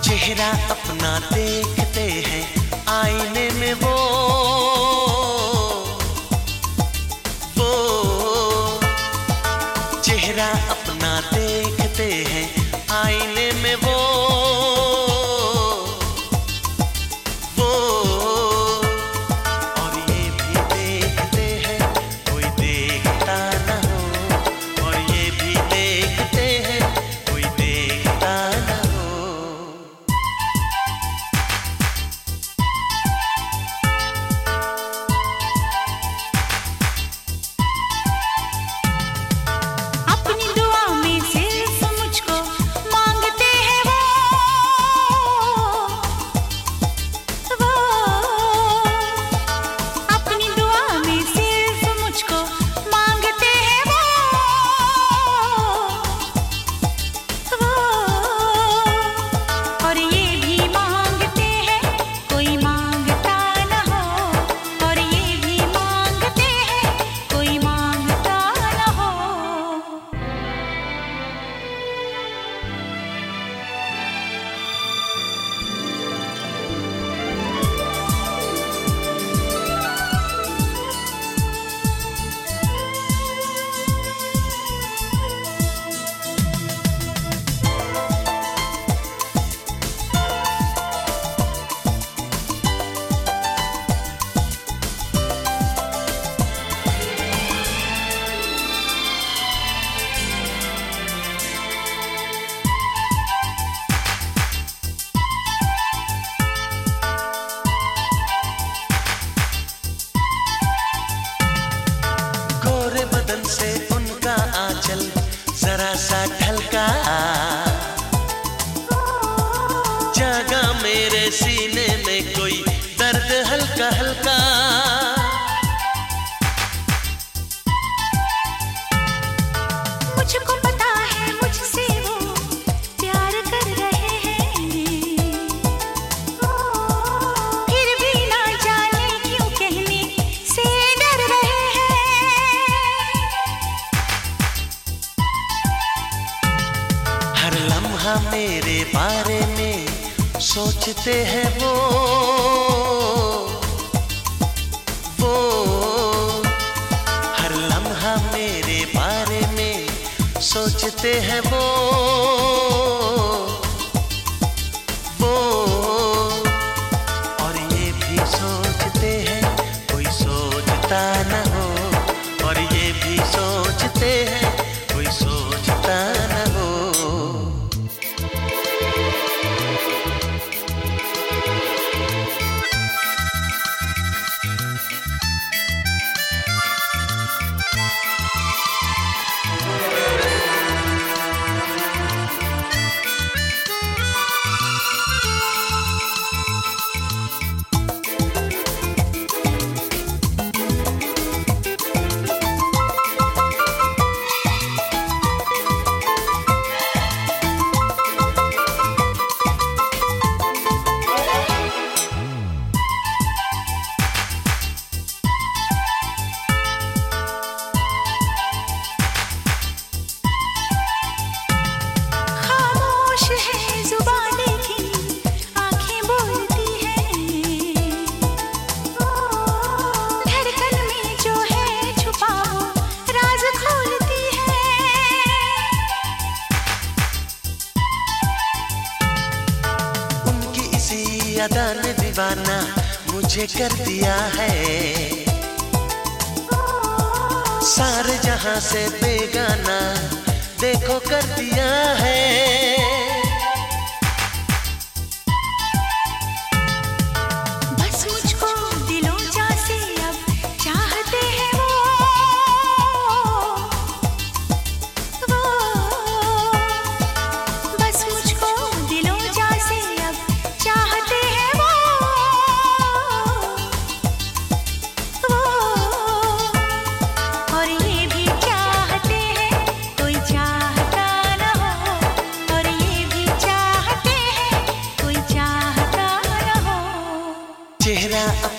चेहरा अपना देखते हैं आईने में वो चेहरा अपना देखते हैं आईने में वो और ये भी देखते हैं कोई देखता न हो, और ये भी देखते हैं कोई देखता न हो। से उनका आंचल जरा सा ढलका जागा मेरे सीने में कोई दर्द हल्का हल्का। मुझको पता है मुझसे वो प्यार कर रहे हैं, फिर भी ना जाने क्यों कहने से डर रहे हैं। हर लम्हा मेरे बारे में सोचते हैं वो हर लम्हा मेरे बारे में सोचते हैं वो और ये भी सोचते हैं कोई सोचता न हो, और ये भी सोचते हैं कोई सोचता न हो। अदा ने दीवाना मुझे कर दिया है, सारे जहां से बेगाना देखो कर दिया है। बस मुझको दिलों जा से अब चाहते हैं वो बस मुझको दिलों जा से अब चाहते हैं वो और ये भी चाहते हैं कोई चाहता न हो, और ये भी चाहते हैं कोई चाहता न हो। चेहरा